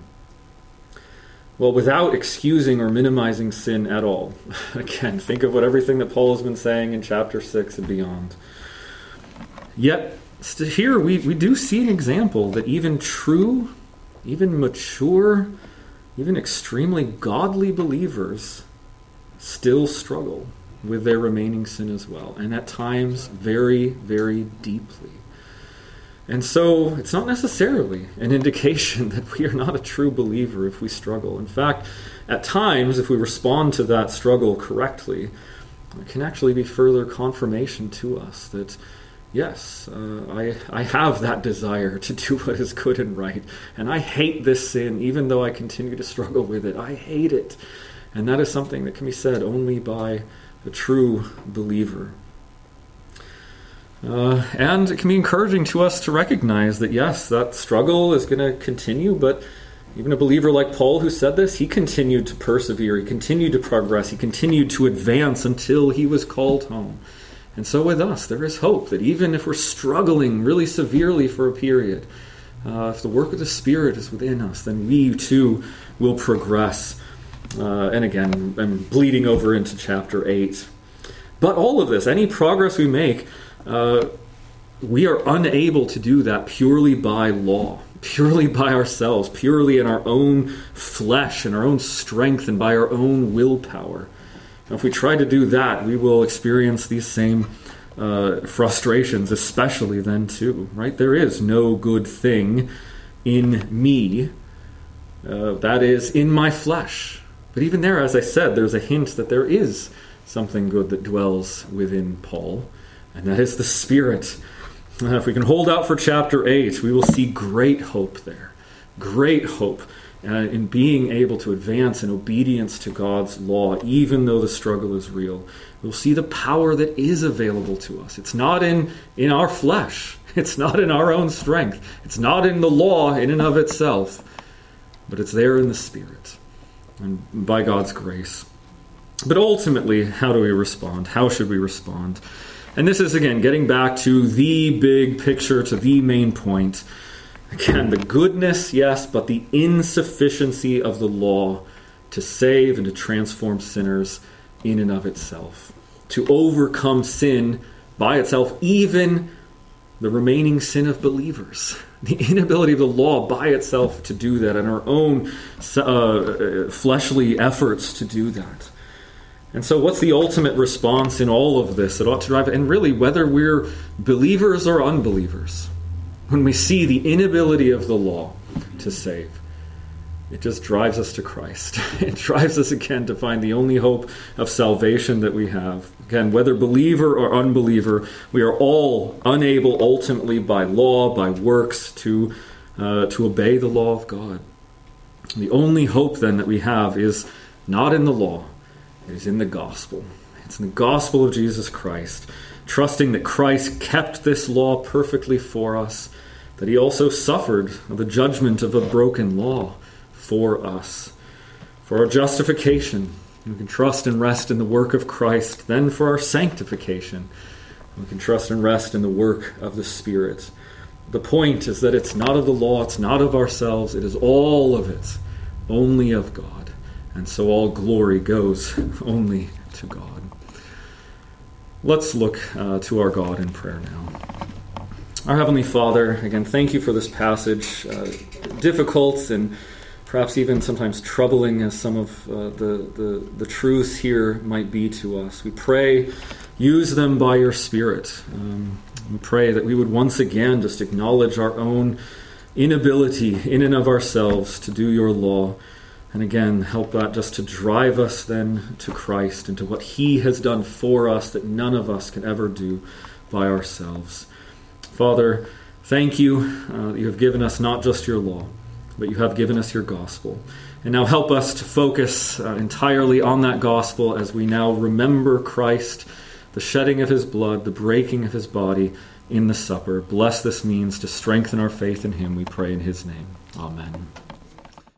Well, without excusing or minimizing sin at all. Again, think of what everything that Paul has been saying in chapter six and beyond. Yet, here we, we do see an example that even true, even mature, even extremely godly believers still struggle with their remaining sin as well, and at times very, very deeply. And so it's not necessarily an indication that we are not a true believer if we struggle. In fact, at times, if we respond to that struggle correctly, it can actually be further confirmation to us that, yes, uh, I, I have that desire to do what is good and right, and I hate this sin even though I continue to struggle with it. I hate it. And that is something that can be said only by a true believer. Uh, and it can be encouraging to us to recognize that, yes, that struggle is going to continue, but even a believer like Paul who said this, he continued to persevere, he continued to progress, he continued to advance until he was called home. And so with us, there is hope that even if we're struggling really severely for a period, uh, if the work of the Spirit is within us, then we too will progress. Uh, and again, I'm bleeding over into chapter eight. But all of this, any progress we make, Uh, we are unable to do that purely by law, purely by ourselves, purely in our own flesh and our own strength and by our own willpower. Now, if we try to do that, we will experience these same uh, frustrations, especially then too, right? There is no good thing in me, uh, that is, in my flesh. But even there, as I said, there's a hint that there is something good that dwells within Paul. And that is the Spirit. Uh, if we can hold out for chapter eight, we will see great hope there. Great hope uh, in being able to advance in obedience to God's law, even though the struggle is real. We'll see the power that is available to us. It's not in, in our flesh. It's not in our own strength. It's not in the law in and of itself. But it's there in the Spirit and by God's grace. But ultimately, how do we respond? How should we respond? And this is, again, getting back to the big picture, to the main point. Again, the goodness, yes, but the insufficiency of the law to save and to transform sinners in and of itself. To overcome sin by itself, even the remaining sin of believers. The inability of the law by itself to do that, and our own uh, fleshly efforts to do that. And so what's the ultimate response in all of this? It ought to drive, and really whether we're believers or unbelievers, when we see the inability of the law to save, it just drives us to Christ. It drives us again to find the only hope of salvation that we have. Again, whether believer or unbeliever, we are all unable ultimately by law, by works, to uh, to obey the law of God. The only hope then that we have is not in the law, it is in the gospel. It's in the gospel of Jesus Christ, trusting that Christ kept this law perfectly for us, that he also suffered the judgment of a broken law for us. For our justification, we can trust and rest in the work of Christ. Then for our sanctification, we can trust and rest in the work of the Spirit. The point is that it's not of the law, it's not of ourselves, it is all of it, only of God. And so all glory goes only to God. Let's look uh, to our God in prayer now. Our Heavenly Father, again, thank you for this passage, uh, difficult and perhaps even sometimes troubling as some of uh, the, the, the truths here might be to us. We pray, use them by your Spirit. Um, we pray that we would once again just acknowledge our own inability in and of ourselves to do your law. And again, help that just to drive us then to Christ and to what he has done for us that none of us can ever do by ourselves. Father, thank you uh, that you have given us not just your law, but you have given us your gospel. And now help us to focus uh, entirely on that gospel as we now remember Christ, the shedding of his blood, the breaking of his body in the supper. Bless this means to strengthen our faith in him, we pray in his name. Amen.